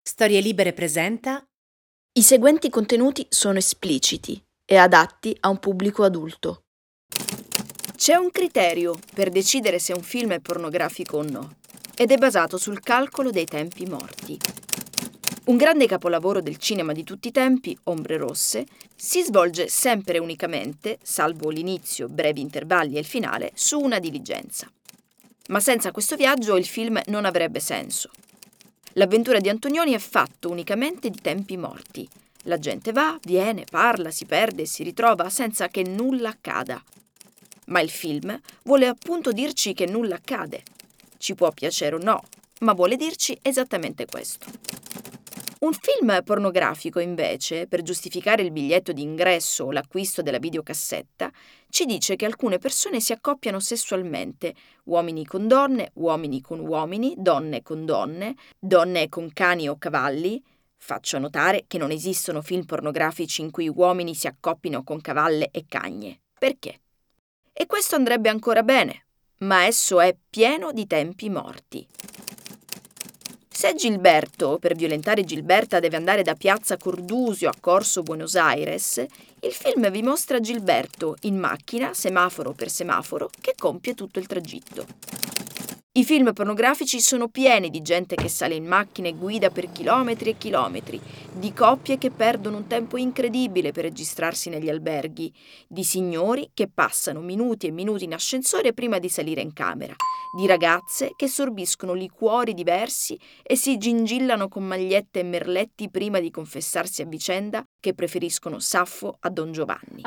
Storie Libere presenta. I seguenti contenuti sono espliciti e adatti a un pubblico adulto. C'è un criterio per decidere se un film è pornografico o no, ed è basato sul calcolo dei tempi morti. Un grande capolavoro del cinema di tutti i tempi, Ombre rosse, si svolge sempre e unicamente, salvo l'inizio, brevi intervalli e il finale, su una diligenza. Ma senza questo viaggio il film non avrebbe senso. L'avventura di Antonioni è fatto unicamente di tempi morti. La gente va, viene, parla, si perde e si ritrova senza che nulla accada. Ma il film vuole appunto dirci che nulla accade. Ci può piacere o no, ma vuole dirci esattamente questo. Un film pornografico, invece, per giustificare il biglietto d'ingresso o l'acquisto della videocassetta, ci dice che alcune persone si accoppiano sessualmente, uomini con donne uomini, donne con cani o cavalli. Faccio notare che non esistono film pornografici in cui uomini si accoppino con cavalle e cagne. Perché? E questo andrebbe ancora bene, ma esso è pieno di tempi morti. Se Gilberto, per violentare Gilberta, deve andare da Piazza Cordusio a Corso Buenos Aires, il film vi mostra Gilberto in macchina, semaforo per semaforo, che compie tutto il tragitto. I film pornografici sono pieni di gente che sale in macchina e guida per chilometri e chilometri, di coppie che perdono un tempo incredibile per registrarsi negli alberghi, di signori che passano minuti e minuti in ascensore prima di salire in camera, di ragazze che sorbiscono liquori diversi e si gingillano con magliette e merletti prima di confessarsi a vicenda che preferiscono Saffo a Don Giovanni.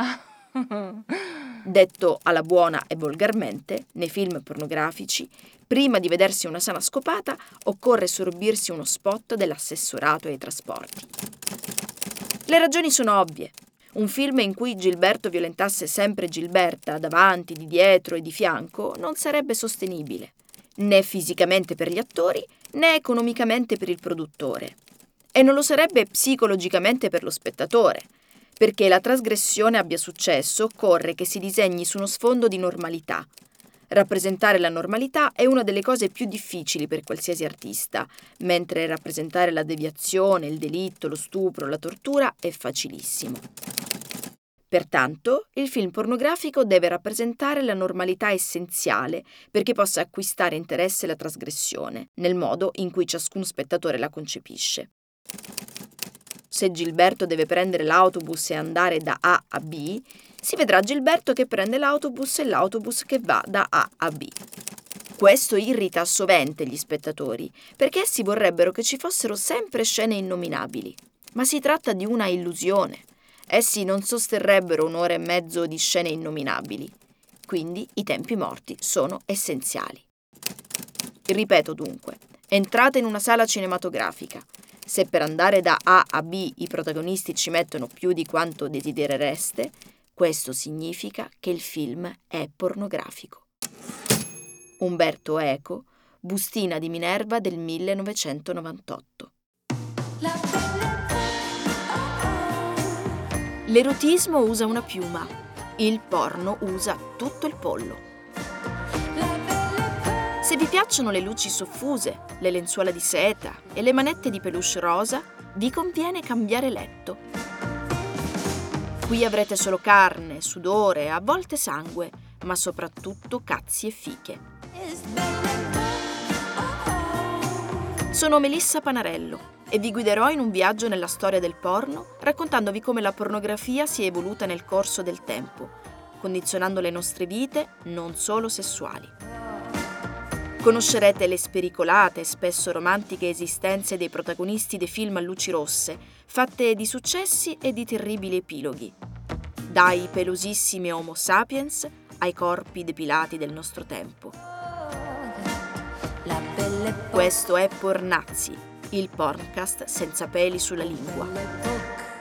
Detto alla buona e volgarmente, nei film pornografici, prima di vedersi una sana scopata, occorre sorbirsi uno spot dell'assessorato ai trasporti. Le ragioni sono ovvie. Un film in cui Gilberto violentasse sempre Gilberta, davanti, di dietro e di fianco, non sarebbe sostenibile, né fisicamente per gli attori, né economicamente per il produttore. E non lo sarebbe psicologicamente per lo spettatore. Perché la trasgressione abbia successo, occorre che si disegni su uno sfondo di normalità. Rappresentare la normalità è una delle cose più difficili per qualsiasi artista, mentre rappresentare la deviazione, il delitto, lo stupro, la tortura è facilissimo. Pertanto, il film pornografico deve rappresentare la normalità essenziale perché possa acquistare interesse la trasgressione, nel modo in cui ciascun spettatore la concepisce. Se Gilberto deve prendere l'autobus e andare da A a B, si vedrà Gilberto che prende l'autobus e l'autobus che va da A a B. Questo irrita sovente gli spettatori, perché essi vorrebbero che ci fossero sempre scene innominabili. Ma si tratta di una illusione. Essi non sosterrebbero un'ora e mezzo di scene innominabili. Quindi i tempi morti sono essenziali. Ripeto dunque, entrate in una sala cinematografica. Se per andare da A a B i protagonisti ci mettono più di quanto desiderereste, questo significa che il film è pornografico. Umberto Eco, Bustina di Minerva del 1998. L'erotismo usa una piuma, il porno usa tutto il pollo. Se vi piacciono le luci soffuse, le lenzuola di seta e le manette di peluche rosa, vi conviene cambiare letto. Qui avrete solo carne, sudore, a volte sangue, ma soprattutto cazzi e fiche. Sono Melissa Panarello e vi guiderò in un viaggio nella storia del porno, raccontandovi come la pornografia si è evoluta nel corso del tempo, condizionando le nostre vite non solo sessuali. Conoscerete le spericolate e spesso romantiche esistenze dei protagonisti dei film a luci rosse, fatte di successi e di terribili epiloghi. Dai pelosissimi Homo sapiens ai corpi depilati del nostro tempo. Questo è Pornazzi, il porncast senza peli sulla lingua.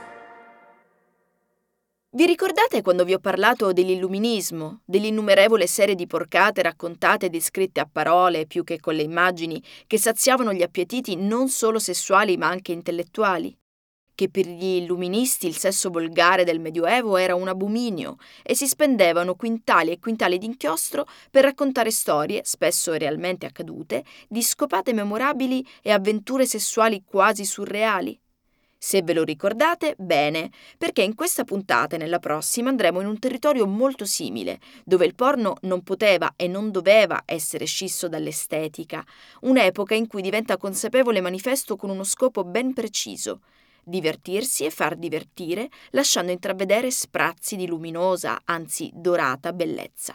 Vi ricordate quando vi ho parlato dell'illuminismo, dell'innumerevole serie di porcate raccontate e descritte a parole più che con le immagini che saziavano gli appetiti non solo sessuali ma anche intellettuali? che per gli illuministi il sesso volgare del Medioevo era un abominio e si spendevano quintali e quintali di inchiostro per raccontare storie, spesso realmente accadute, di scopate memorabili e avventure sessuali quasi surreali? Se ve lo ricordate, bene, perché in questa puntata e nella prossima andremo in un territorio molto simile, dove il porno non poteva e non doveva essere scisso dall'estetica, un'epoca in cui diventa consapevole manifesto con uno scopo ben preciso: divertirsi e far divertire, lasciando intravedere sprazzi di luminosa, anzi dorata bellezza.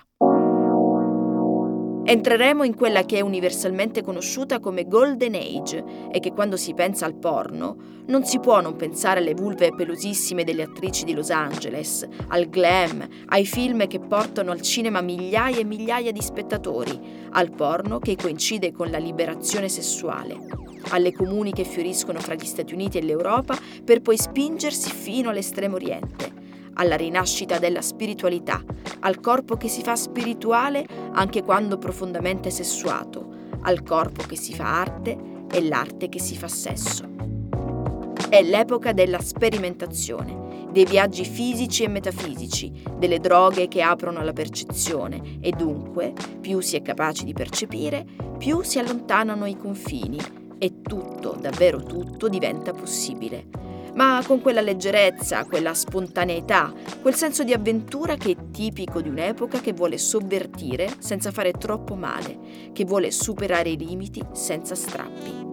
Entreremo in quella che è universalmente conosciuta come Golden Age e che quando si pensa al porno non si può non pensare alle vulve pelosissime delle attrici di Los Angeles, al glam, ai film che portano al cinema migliaia e migliaia di spettatori, al porno che coincide con la liberazione sessuale, alle comuni che fioriscono fra gli Stati Uniti e l'Europa per poi spingersi fino all'estremo oriente, alla rinascita della spiritualità, al corpo che si fa spirituale anche quando profondamente sessuato, al corpo che si fa arte e l'arte che si fa sesso. È l'epoca della sperimentazione, dei viaggi fisici e metafisici, delle droghe che aprono alla percezione e dunque, più si è capaci di percepire, più si allontanano i confini e tutto, davvero tutto, diventa possibile. Ma con quella leggerezza, quella spontaneità, quel senso di avventura che è tipico di un'epoca che vuole sovvertire senza fare troppo male, che vuole superare i limiti senza strappi.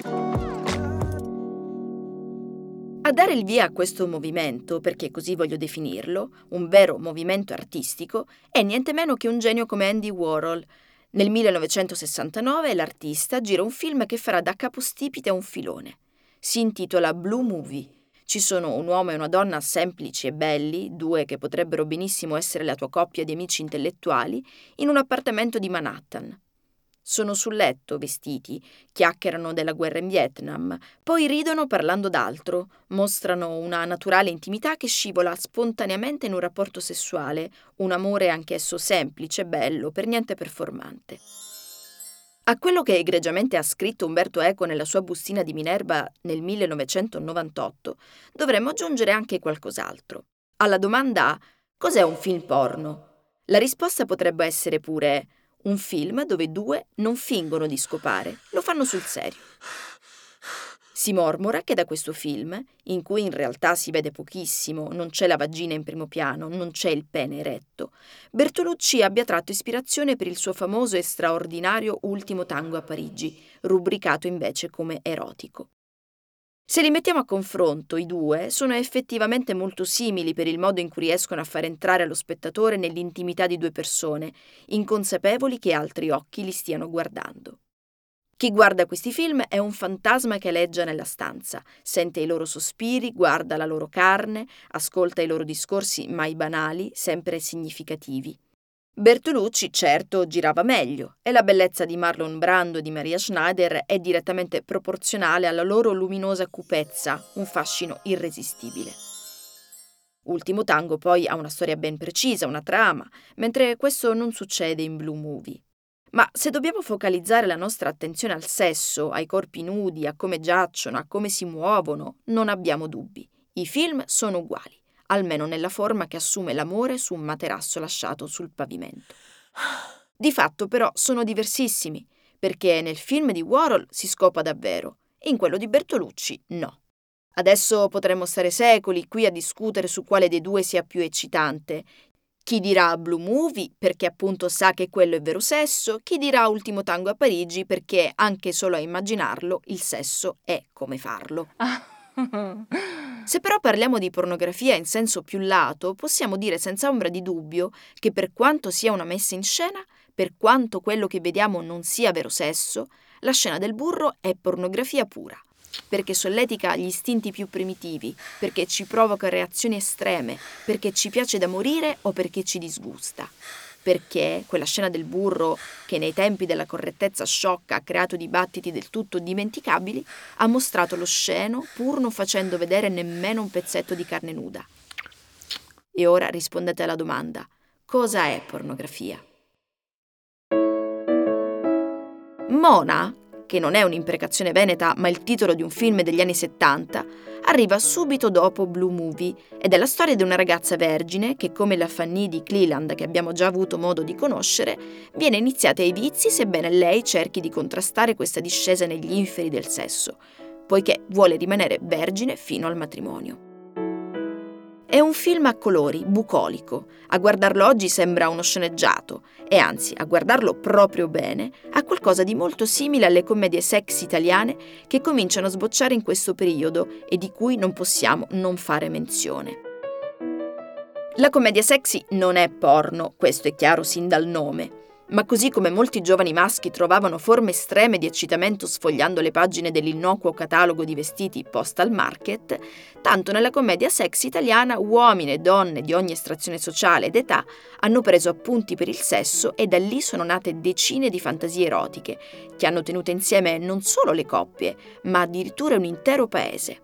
A dare il via a questo movimento, perché così voglio definirlo, un vero movimento artistico, è niente meno che un genio come Andy Warhol. Nel 1969 l'artista gira un film che farà da capostipite a un filone. Si intitola Blue Movie. Ci sono un uomo e una donna semplici e belli, due che potrebbero benissimo essere la tua coppia di amici intellettuali, in un appartamento di Manhattan. Sono sul letto, vestiti, chiacchierano della guerra in Vietnam, poi ridono parlando d'altro, mostrano una naturale intimità che scivola spontaneamente in un rapporto sessuale, un amore anch'esso semplice, bello, per niente performante. A quello che egregiamente ha scritto Umberto Eco nella sua bustina di Minerva nel 1998, dovremmo aggiungere anche qualcos'altro. Alla domanda «Cos'è un film porno?», la risposta potrebbe essere pure un film dove due non fingono di scopare, lo fanno sul serio. Si mormora che da questo film, in cui in realtà si vede pochissimo, non c'è la vagina in primo piano, non c'è il pene eretto, Bertolucci abbia tratto ispirazione per il suo famoso e straordinario Ultimo tango a Parigi, rubricato invece come erotico. Se li mettiamo a confronto, i due sono effettivamente molto simili per il modo in cui riescono a far entrare lo spettatore nell'intimità di due persone, inconsapevoli che altri occhi li stiano guardando. Chi guarda questi film è un fantasma che aleggia nella stanza, sente i loro sospiri, guarda la loro carne, ascolta i loro discorsi mai banali, sempre significativi. Bertolucci, certo, girava meglio e la bellezza di Marlon Brando e di Maria Schneider è direttamente proporzionale alla loro luminosa cupezza, un fascino irresistibile. Ultimo tango poi ha una storia ben precisa, una trama, mentre questo non succede in Blue Movie. Ma se dobbiamo focalizzare la nostra attenzione al sesso, ai corpi nudi, a come giacciono, a come si muovono, non abbiamo dubbi. I film sono uguali, almeno nella forma che assume l'amore su un materasso lasciato sul pavimento. Di fatto però sono diversissimi, perché nel film di Warhol si scopa davvero e in quello di Bertolucci no. Adesso potremmo stare secoli qui a discutere su quale dei due sia più eccitante. Chi dirà Blue Movie perché appunto sa che quello è vero sesso, chi dirà Ultimo tango a Parigi perché anche solo a immaginarlo il sesso è come farlo. Se però parliamo di pornografia in senso più lato, possiamo dire senza ombra di dubbio che per quanto sia una messa in scena, per quanto quello che vediamo non sia vero sesso, la scena del burro è pornografia pura. Perché solletica gli istinti più primitivi, perché ci provoca reazioni estreme, perché ci piace da morire o perché ci disgusta. Perché quella scena del burro, che nei tempi della correttezza sciocca ha creato dibattiti del tutto dimenticabili, ha mostrato l'osceno pur non facendo vedere nemmeno un pezzetto di carne nuda. E ora rispondete alla domanda: cosa è pornografia? Mona, che non è un'imprecazione veneta ma il titolo di un film degli anni 70, arriva subito dopo Blue Movie ed è la storia di una ragazza vergine che, come la Fanny di Cleland che abbiamo già avuto modo di conoscere, viene iniziata ai vizi sebbene lei cerchi di contrastare questa discesa negli inferi del sesso, poiché vuole rimanere vergine fino al matrimonio. È un film a colori, bucolico. A guardarlo oggi sembra uno sceneggiato e anzi, a guardarlo proprio bene, ha qualcosa di molto simile alle commedie sexy italiane che cominciano a sbocciare in questo periodo e di cui non possiamo non fare menzione. La commedia sexy non è porno, questo è chiaro sin dal nome. Ma così come molti giovani maschi trovavano forme estreme di eccitamento sfogliando le pagine dell'innocuo catalogo di vestiti Postal Market, tanto nella commedia sexy italiana uomini e donne di ogni estrazione sociale ed età hanno preso appunti per il sesso e da lì sono nate decine di fantasie erotiche che hanno tenuto insieme non solo le coppie, ma addirittura un intero paese.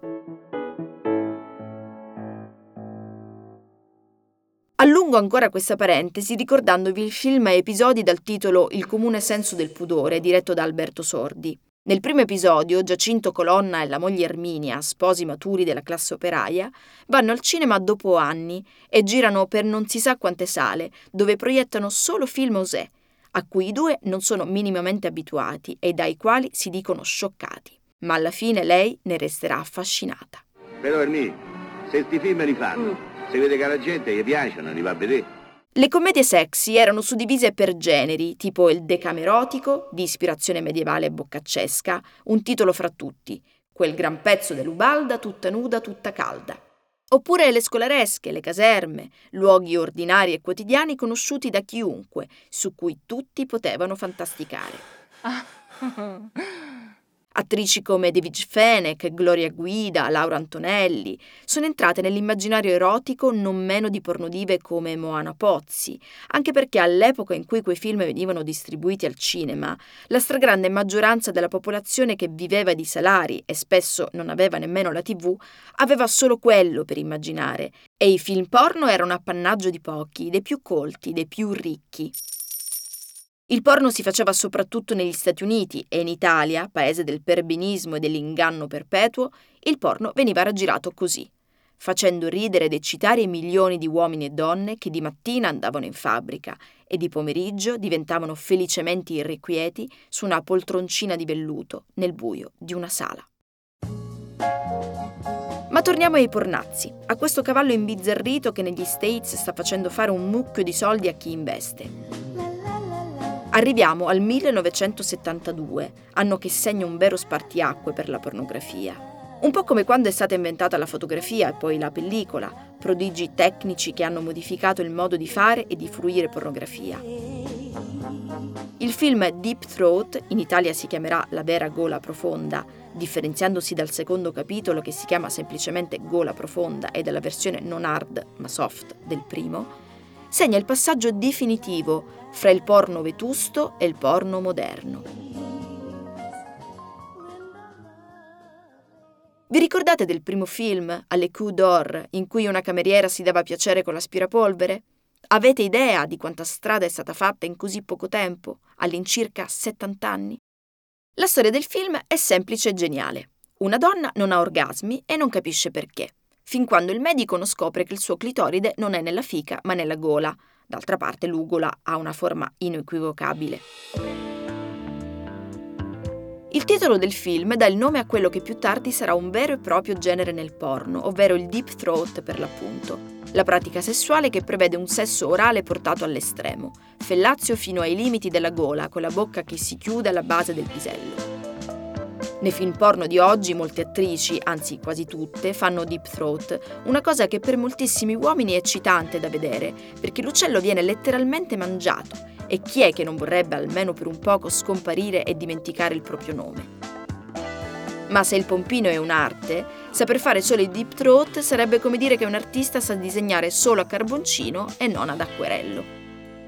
Allungo ancora questa parentesi ricordandovi il film a episodi dal titolo Il comune senso del pudore, diretto da Alberto Sordi. Nel primo episodio, Giacinto Colonna e la moglie Erminia, sposi maturi della classe operaia, vanno al cinema dopo anni e girano per non si sa quante sale, dove proiettano solo film osè, a cui i due non sono minimamente abituati e dai quali si dicono scioccati. Ma alla fine lei ne resterà affascinata. Però Erminia, se sti film li fanno, se vede che la gente gli piacciono, li va a vedere. Le commedie sexy erano suddivise per generi, tipo il decamerotico, di ispirazione medievale e boccaccesca, un titolo fra tutti, quel gran pezzo dell'Ubalda tutta nuda, tutta calda. Oppure le scolaresche, le caserme, luoghi ordinari e quotidiani conosciuti da chiunque, su cui tutti potevano fantasticare. Attrici come David Fenech, Gloria Guida, Laura Antonelli sono entrate nell'immaginario erotico non meno di pornodive come Moana Pozzi, anche perché all'epoca in cui quei film venivano distribuiti al cinema, la stragrande maggioranza della popolazione che viveva di salari e spesso non aveva nemmeno la TV, aveva solo quello per immaginare, e i film porno erano appannaggio di pochi, dei più colti, dei più ricchi. Il porno si faceva soprattutto negli Stati Uniti e in Italia, paese del perbenismo e dell'inganno perpetuo, il porno veniva raggirato così, facendo ridere ed eccitare i milioni di uomini e donne che di mattina andavano in fabbrica e di pomeriggio diventavano felicemente irrequieti su una poltroncina di velluto nel buio di una sala. Ma torniamo ai pornazzi, a questo cavallo imbizzarrito che negli States sta facendo fare un mucchio di soldi a chi investe. Arriviamo al 1972, anno che segna un vero spartiacque per la pornografia. Un po' come quando è stata inventata la fotografia e poi la pellicola, prodigi tecnici che hanno modificato il modo di fare e di fruire pornografia. Il film Deep Throat, in Italia si chiamerà La vera gola profonda, differenziandosi dal secondo capitolo che si chiama semplicemente Gola profonda e dalla versione non hard ma soft del primo, segna il passaggio definitivo fra il porno vetusto e il porno moderno. Vi ricordate del primo film, Alle Coups d'Or, in cui una cameriera si dava piacere con l'aspirapolvere? Avete idea di quanta strada è stata fatta in così poco tempo, all'incirca 70 anni? La storia del film è semplice e geniale. Una donna non ha orgasmi e non capisce perché, fin quando il medico non scopre che il suo clitoride non è nella fica ma nella gola. D'altra parte l'ugola ha una forma inequivocabile. Il titolo del film dà il nome a quello che più tardi sarà un vero e proprio genere nel porno, ovvero il deep throat per l'appunto, la pratica sessuale che prevede un sesso orale portato all'estremo, fellazio fino ai limiti della gola con la bocca che si chiude alla base del pisello. Nei film porno di oggi molte attrici, anzi quasi tutte, fanno deep throat, una cosa che per moltissimi uomini è eccitante da vedere, perché l'uccello viene letteralmente mangiato e chi è che non vorrebbe almeno per un poco scomparire e dimenticare il proprio nome? Ma se il pompino è un'arte, saper fare solo il deep throat sarebbe come dire che un artista sa disegnare solo a carboncino e non ad acquerello.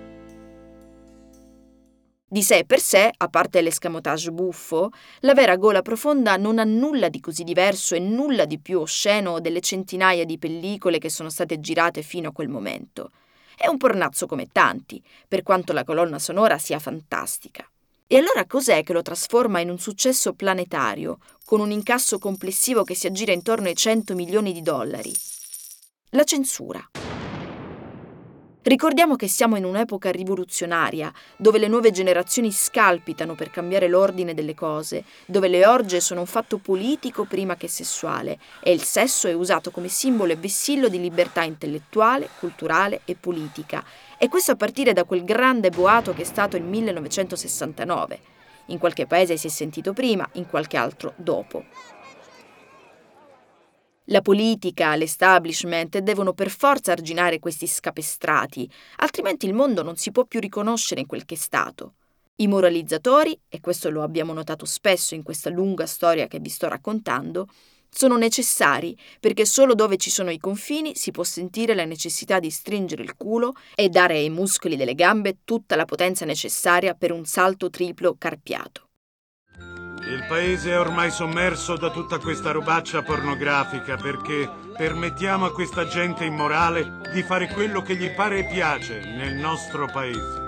Di sé per sé, a parte l'escamotage buffo, la vera gola profonda non ha nulla di così diverso e nulla di più osceno delle centinaia di pellicole che sono state girate fino a quel momento. È un pornazzo come tanti, per quanto la colonna sonora sia fantastica. E allora cos'è che lo trasforma in un successo planetario, con un incasso complessivo che si aggira intorno ai 100 milioni di dollari? La censura. Ricordiamo che siamo in un'epoca rivoluzionaria, dove le nuove generazioni scalpitano per cambiare l'ordine delle cose, dove le orge sono un fatto politico prima che sessuale e il sesso è usato come simbolo e vessillo di libertà intellettuale, culturale e politica. E questo a partire da quel grande boato che è stato il 1969. In qualche paese si è sentito prima, in qualche altro dopo. La politica, l'establishment devono per forza arginare questi scapestrati, altrimenti il mondo non si può più riconoscere in quel che è stato. I moralizzatori, e questo lo abbiamo notato spesso in questa lunga storia che vi sto raccontando, sono necessari perché solo dove ci sono i confini si può sentire la necessità di stringere il culo e dare ai muscoli delle gambe tutta la potenza necessaria per un salto triplo carpiato. Il paese è ormai sommerso da tutta questa robaccia pornografica perché permettiamo a questa gente immorale di fare quello che gli pare e piace nel nostro paese.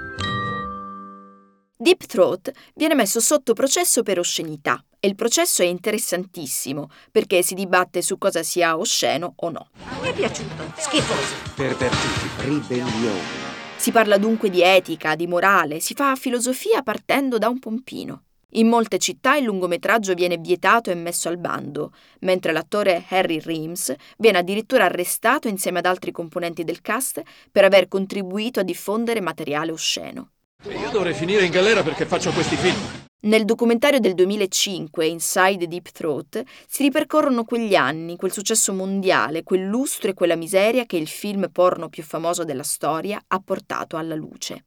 Deep Throat viene messo sotto processo per oscenità e il processo è interessantissimo perché si dibatte su cosa sia osceno o no. Mi è piaciuto, schifoso. Pervertiti, ribellione. Si parla dunque di etica, di morale, si fa filosofia partendo da un pompino. In molte città il lungometraggio viene vietato e messo al bando, mentre l'attore Harry Reams viene addirittura arrestato insieme ad altri componenti del cast per aver contribuito a diffondere materiale osceno. Io dovrei finire in galera perché faccio questi film. Nel documentario del 2005, Inside Deep Throat, si ripercorrono quegli anni, quel successo mondiale, quel lustro e quella miseria che il film porno più famoso della storia ha portato alla luce.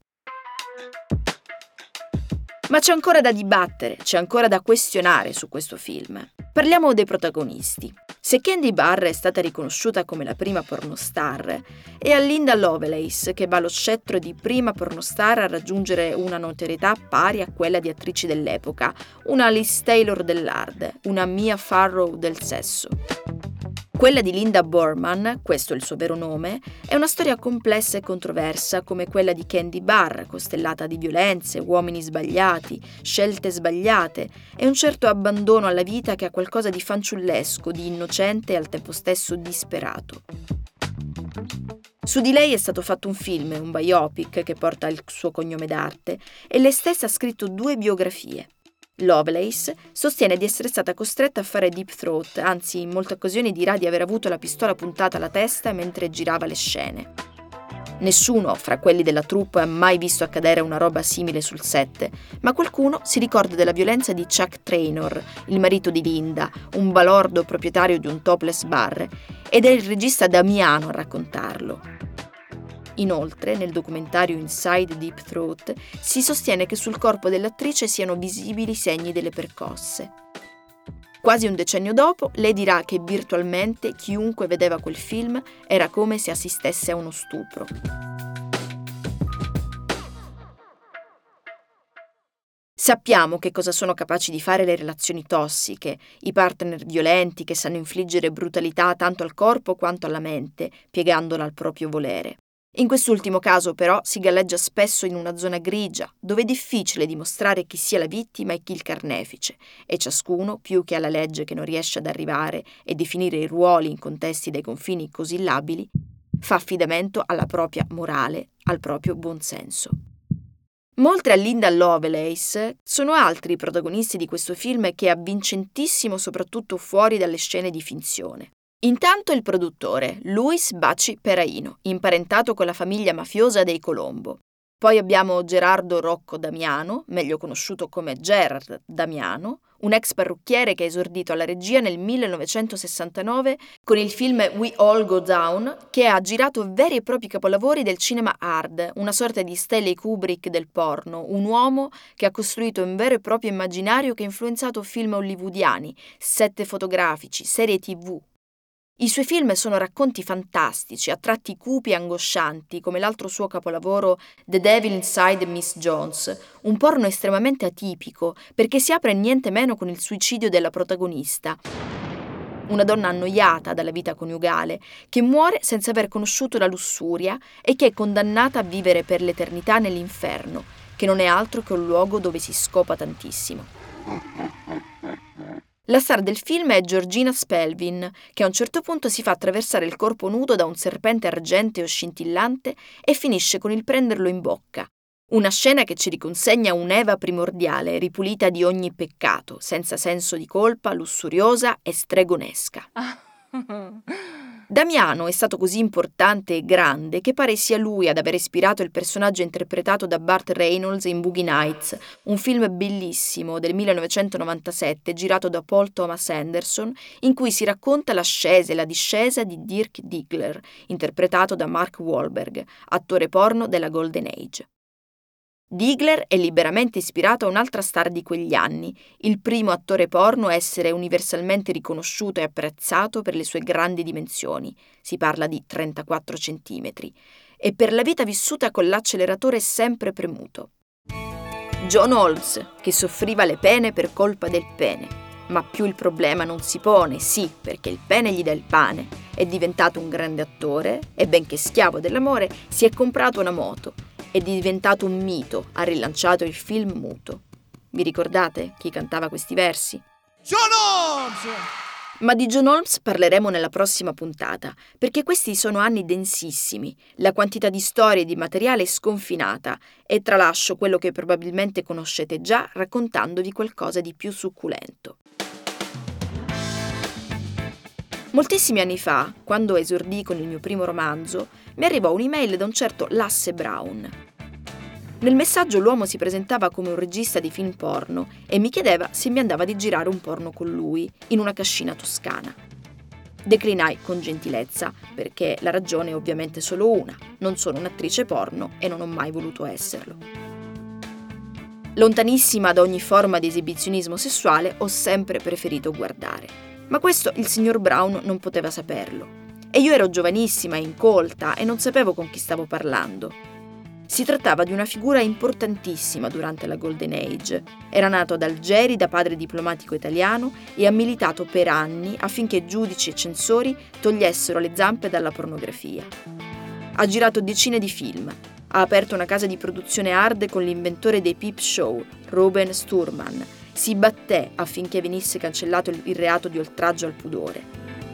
Ma c'è ancora da dibattere, c'è ancora da questionare su questo film. Parliamo dei protagonisti. Se Candy Barr è stata riconosciuta come la prima pornostar, è a Linda Lovelace che va lo scettro di prima pornostar a raggiungere una notorietà pari a quella di attrici dell'epoca, una Liz Taylor dell'art, una Mia Farrow del sesso. Quella di Linda Borman, questo è il suo vero nome, è una storia complessa e controversa come quella di Candy Barr, costellata di violenze, uomini sbagliati, scelte sbagliate e un certo abbandono alla vita che ha qualcosa di fanciullesco, di innocente e al tempo stesso disperato. Su di lei è stato fatto un film, un biopic che porta il suo cognome d'arte, e lei stessa ha scritto 2 biografie. Lovelace sostiene di essere stata costretta a fare Deep Throat, anzi in molte occasioni dirà di aver avuto la pistola puntata alla testa mentre girava le scene. Nessuno fra quelli della troupe ha mai visto accadere una roba simile sul set, ma qualcuno si ricorda della violenza di Chuck Traynor, il marito di Linda, un balordo proprietario di un topless bar, ed è il regista Damiano a raccontarlo. Inoltre, nel documentario Inside Deep Throat, si sostiene che sul corpo dell'attrice siano visibili segni delle percosse. Quasi un decennio dopo, lei dirà che virtualmente chiunque vedeva quel film era come se assistesse a uno stupro. Sappiamo che cosa sono capaci di fare le relazioni tossiche, i partner violenti che sanno infliggere brutalità tanto al corpo quanto alla mente, piegandola al proprio volere. In quest'ultimo caso, però, si galleggia spesso in una zona grigia, dove è difficile dimostrare chi sia la vittima e chi il carnefice, e ciascuno, più che alla legge che non riesce ad arrivare e definire i ruoli in contesti dai confini così labili, fa affidamento alla propria morale, al proprio buonsenso. Ma oltre a Linda Lovelace, sono altri i protagonisti di questo film che è avvincentissimo soprattutto fuori dalle scene di finzione. Intanto il produttore, Luis Baci Peraino, imparentato con la famiglia mafiosa dei Colombo. Poi abbiamo Gerardo Rocco Damiano, meglio conosciuto come Gerard Damiano, un ex parrucchiere che ha esordito alla regia nel 1969 con il film We All Go Down, che ha girato veri e propri capolavori del cinema hard, una sorta di Stanley Kubrick del porno, un uomo che ha costruito un vero e proprio immaginario che ha influenzato film hollywoodiani, set fotografici, serie TV. I suoi film sono racconti fantastici, a tratti cupi e angoscianti, come l'altro suo capolavoro The Devil Inside Miss Jones, un porno estremamente atipico, perché si apre niente meno con il suicidio della protagonista, una donna annoiata dalla vita coniugale, che muore senza aver conosciuto la lussuria e che è condannata a vivere per l'eternità nell'inferno, che non è altro che un luogo dove si scopa tantissimo. La star del film è Georgina Spelvin, che a un certo punto si fa attraversare il corpo nudo da un serpente argenteo scintillante e finisce con il prenderlo in bocca. Una scena che ci riconsegna un'Eva primordiale, ripulita di ogni peccato, senza senso di colpa, lussuriosa e stregonesca. Damiano è stato così importante e grande che pare sia lui ad aver ispirato il personaggio interpretato da Burt Reynolds in Boogie Nights, un film bellissimo del 1997 girato da Paul Thomas Anderson, in cui si racconta l'ascesa e la discesa di Dirk Diggler, interpretato da Mark Wahlberg, attore porno della Golden Age. Diggler è liberamente ispirato a un'altra star di quegli anni, il primo attore porno a essere universalmente riconosciuto e apprezzato per le sue grandi dimensioni, si parla di 34 centimetri, e per la vita vissuta con l'acceleratore sempre premuto. John Holmes, che soffriva le pene per colpa del pene, ma più il problema non si pone, sì, perché il pene gli dà il pane, è diventato un grande attore e, benché schiavo dell'amore, si è comprato una moto. È diventato un mito, ha rilanciato il film muto. Vi ricordate chi cantava questi versi? John Holmes! Ma di John Holmes parleremo nella prossima puntata, perché questi sono anni densissimi, la quantità di storie e di materiale è sconfinata e tralascio quello che probabilmente conoscete già raccontandovi qualcosa di più succulento. Moltissimi anni fa, quando esordii con il mio primo romanzo, mi arrivò un'email da un certo Lasse Brown. Nel messaggio l'uomo si presentava come un regista di film porno e mi chiedeva se mi andava di girare un porno con lui, in una cascina toscana. Declinai con gentilezza, perché la ragione è ovviamente solo una: non sono un'attrice porno e non ho mai voluto esserlo. Lontanissima da ogni forma di esibizionismo sessuale, ho sempre preferito guardare. Ma questo il signor Brown non poteva saperlo. E io ero giovanissima e incolta e non sapevo con chi stavo parlando. Si trattava di una figura importantissima durante la Golden Age. Era nato ad Algeri da padre diplomatico italiano e ha militato per anni affinché giudici e censori togliessero le zampe dalla pornografia. Ha girato decine di film. Ha aperto una casa di produzione hard con l'inventore dei peep show, Ruben Sturman. Si batté affinché venisse cancellato il reato di oltraggio al pudore.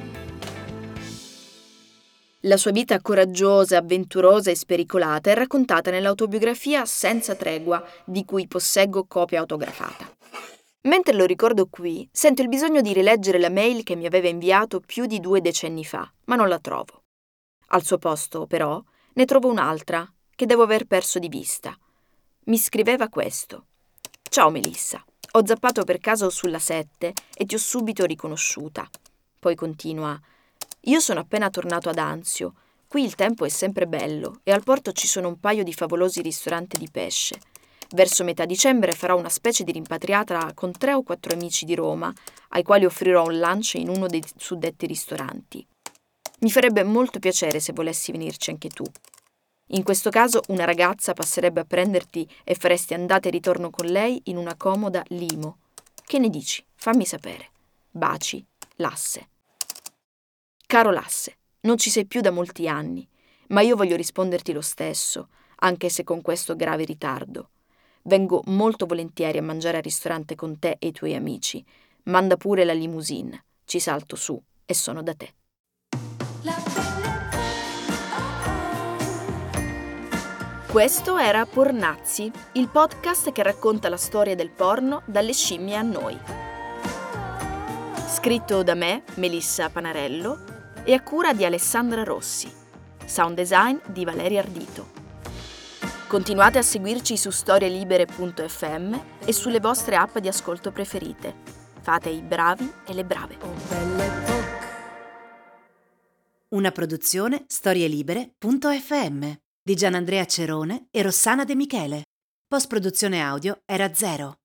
La sua vita coraggiosa, avventurosa e spericolata è raccontata nell'autobiografia Senza tregua, di cui posseggo copia autografata. Mentre lo ricordo qui, sento il bisogno di rileggere la mail che mi aveva inviato più di 2 decenni fa, ma non la trovo. Al suo posto, però, ne trovo un'altra, che devo aver perso di vista. Mi scriveva questo. Ciao Melissa. Ho zappato per caso sulla 7 e ti ho subito riconosciuta. Poi continua: io sono appena tornato ad Anzio. Qui il tempo è sempre bello e al porto ci sono un paio di favolosi ristoranti di pesce. Verso metà dicembre farò una specie di rimpatriata con 3 o 4 amici di Roma, ai quali offrirò un lunch in uno dei suddetti ristoranti. Mi farebbe molto piacere se volessi venirci anche tu. In questo caso una ragazza passerebbe a prenderti e faresti andata e ritorno con lei in una comoda limo. Che ne dici? Fammi sapere. Baci, Lasse. Caro Lasse, non ci sei più da molti anni, ma io voglio risponderti lo stesso, anche se con questo grave ritardo. Vengo molto volentieri a mangiare al ristorante con te e i tuoi amici. Manda pure la limousine, ci salto su e sono da te. Questo era Pornazzi, il podcast che racconta la storia del porno dalle scimmie a noi. Scritto da me, Melissa Panarello, e a cura di Alessandra Rossi. Sound design di Valeria Ardito. Continuate a seguirci su storielibere.fm e sulle vostre app di ascolto preferite. Fate i bravi e le brave. Una produzione storielibere.fm di Gianandrea Cerone e Rossana De Michele. Post-produzione audio era 0.